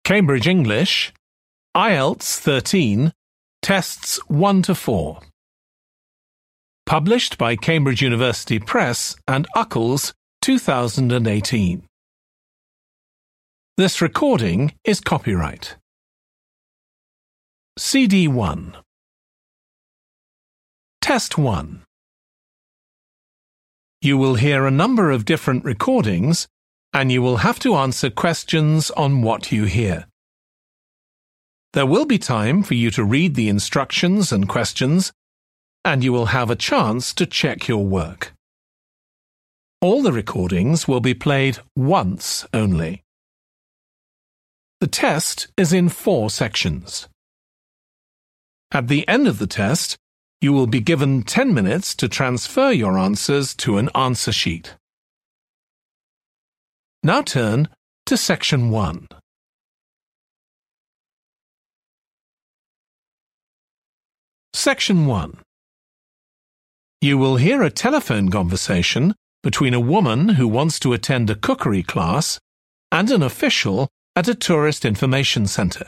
Cambridge English, IELTS 13, Tests 1 to 4. Published by Cambridge University Press and Uckells, 2018. This recording is copyright. CD 1. Test 1. You will hear a number of different recordings, and you will have to answer questions on what you hear. There will be time for you to read the instructions and questions, and you will have a chance to check your work. All the recordings will be played once only. The test is in 4 sections. At the end of the test, you will be given 10 minutes to transfer your answers to an answer sheet. Now turn to Section 1. Section 1. You will hear a telephone conversation between a woman who wants to attend a cookery class and an official at a tourist information centre.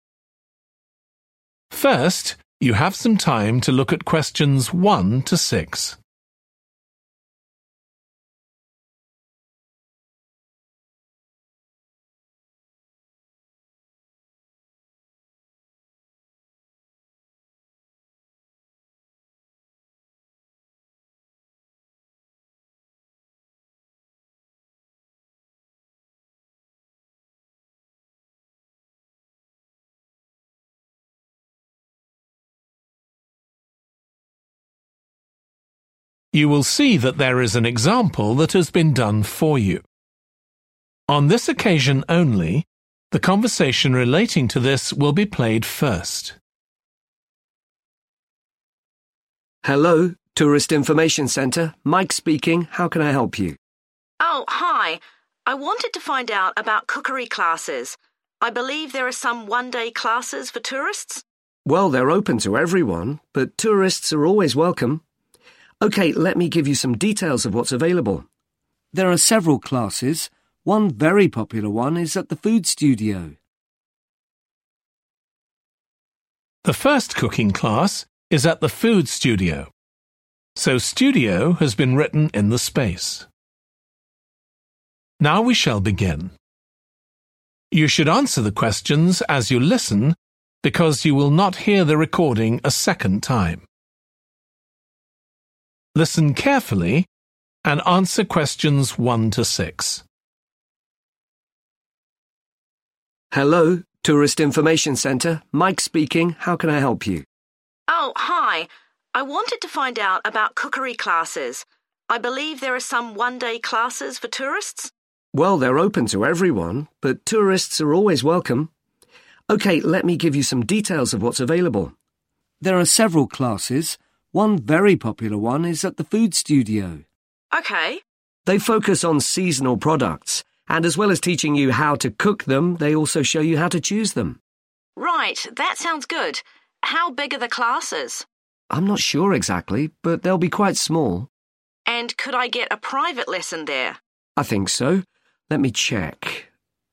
First, you have some time to look at questions 1 to 6. You will see that there is an example that has been done for you. On this occasion only, the conversation relating to this will be played first. Hello, Tourist Information Centre. Mike speaking. How can I help you? Oh, hi. I wanted to find out about cookery classes. I believe there are some one-day classes for tourists. Well, they're open to everyone, but tourists are always welcome. OK, let me give you some details of what's available. There are several classes. One very popular one is at the Food Studio. The first cooking class is at the Food Studio, so studio has been written in the space. Now we shall begin. You should answer the questions as you listen because you will not hear the recording a second time. Listen carefully and answer questions 1 to 6. Hello, Tourist Information Centre. Mike speaking. How can I help you? Oh, hi. I wanted to find out about cookery classes. I believe there are some one-day classes for tourists. Well, they're open to everyone, but tourists are always welcome. OK, let me give you some details of what's available. There are several classes. One very popular one is at the Food Studio. OK. They focus on seasonal products, and as well as teaching you how to cook them, they also show you how to choose them. Right, that sounds good. How big are the classes? I'm not sure exactly, but they'll be quite small. And could I get a private lesson there? I think so. Let me check.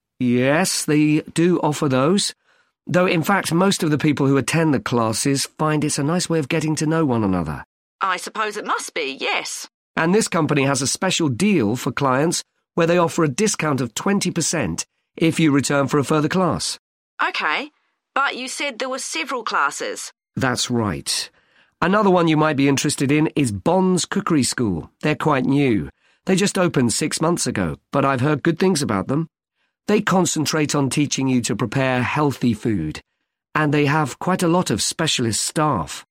Yes, they do offer those. Though, in fact, most of the people who attend the classes find it's a nice way of getting to know one another. I suppose it must be, yes. And this company has a special deal for clients where they offer a discount of 20% if you return for a further class. OK, but you said there were several classes. That's right. Another one you might be interested in is Bond's Cookery School. They're quite new. They just opened 6 months ago, but I've heard good things about them. They concentrate on teaching you to prepare healthy food, and they have quite a lot of specialist staff.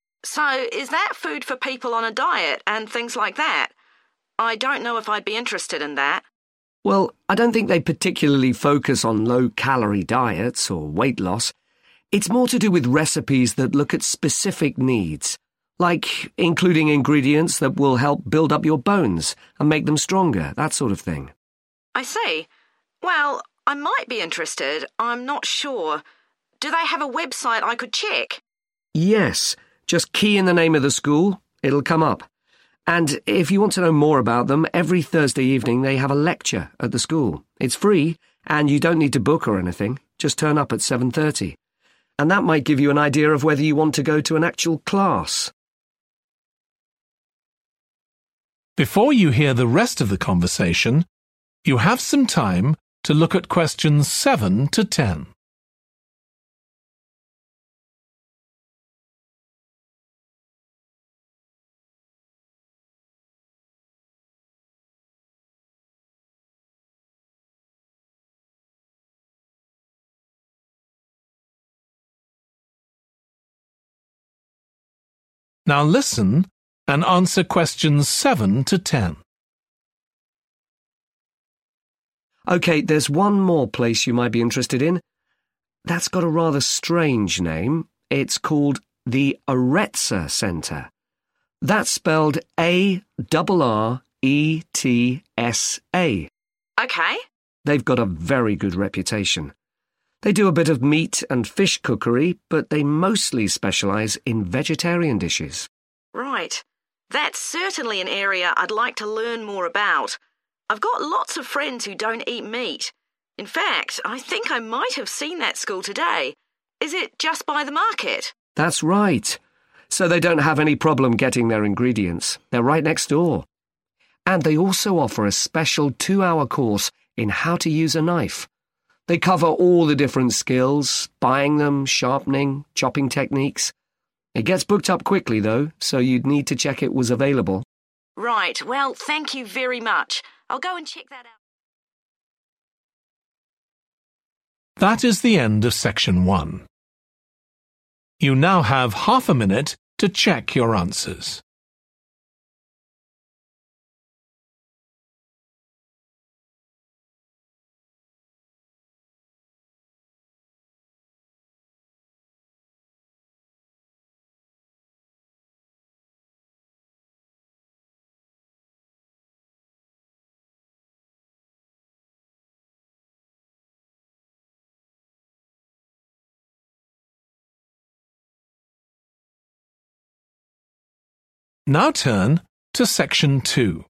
So, is that food for people on a diet and things like that? I don't know if I'd be interested in that. Well, I don't think they particularly focus on low-calorie diets or weight loss. It's more to do with recipes that look at specific needs, like including ingredients that will help build up your bones and make them stronger, that sort of thing. I see. Well, I might be interested. I'm not sure. Do they have a website I could check? Yes. Just key in the name of the school. It'll come up. And if you want to know more about them, every Thursday evening they have a lecture at the school. It's free, and you don't need to book or anything. Just turn up at 7:30. And that might give you an idea of whether you want to go to an actual class. Before you hear the rest of the conversation, you have some time to look at questions 7 to 10. Now listen and answer questions 7 to 10. OK, there's one more place you might be interested in. That's got a rather strange name. It's called the Aretsa Centre. That's spelled A-R-R-E-T-S-A. OK. They've got a very good reputation. They do a bit of meat and fish cookery, but they mostly specialise in vegetarian dishes. Right. That's certainly an area I'd like to learn more about. I've got lots of friends who don't eat meat. In fact, I think I might have seen that school today. Is it just by the market? That's right. So they don't have any problem getting their ingredients. They're right next door. And they also offer a special 2-hour course in how to use a knife. They cover all the different skills, buying them, sharpening, chopping techniques. It gets booked up quickly, though, so you'd need to check it was available. Right, well, thank you very much. I'll go and check that out. That is the end of section 1. You now have half a minute to check your answers. Now turn to section 2.